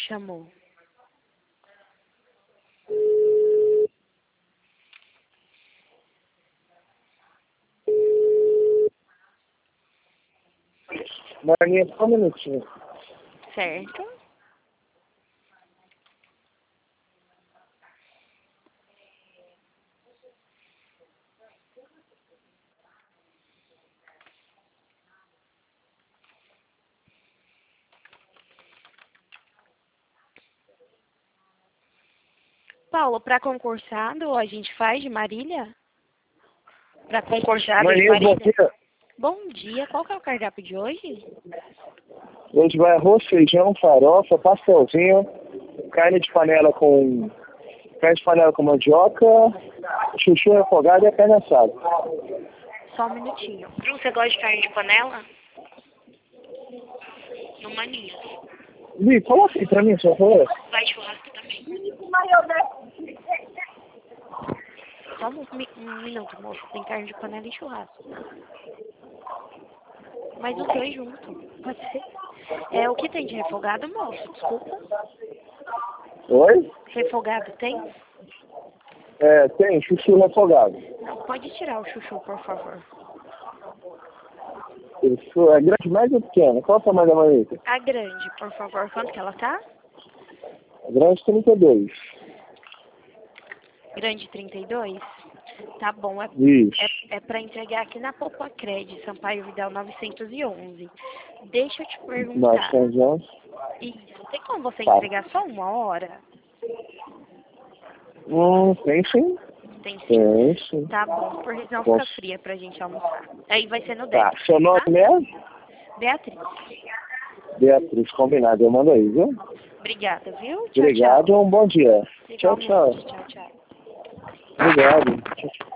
chamou. Marinha, só um minutinho. Certo? Paulo, para concursado, a gente faz de Marília? Para concursado de Marinha, bom Marília? dia. Bom dia, qual que é o cardápio de hoje? Hoje vai arroz, feijão, farofa, pastelzinho, carne de panela com mandioca, chuchu refogado e a carne assada. Só um minutinho. Você gosta de carne de panela? No Mania. Li, coloca aí pra mim, por favor. Vai churrasco também. Só um minuto, moço. Tem carne de panela e churrasco. Mas os dois juntos. Pode ser? O que tem de refogado, moço? Desculpa. Oi? Refogado tem? Tem chuchu refogado. Não, pode tirar o chuchu, por favor. Isso é grande mais ou pequena? Qual é o tamanho da marmita? A grande, por favor. Quanto que ela tá? A grande 32. Grande 32? Tá bom, Isso. é para entregar aqui na Popacred, Sampaio Vidal 911. Deixa eu te perguntar. 911. Isso, tem como você entregar só 1 hora? Tem sim. Tem sim? Tem sim. Tá bom, porque senão Posso. fica fria pra gente almoçar. Aí vai ser no Tá, 10. seu nome Tá? mesmo? Beatriz. Beatriz, combinado, eu mando aí, viu? Obrigada, viu? Tchau, Obrigado, tchau. um bom dia. Tchau, tchau. Igualmente. Tchau, tchau. Obrigado. Tchau, tchau.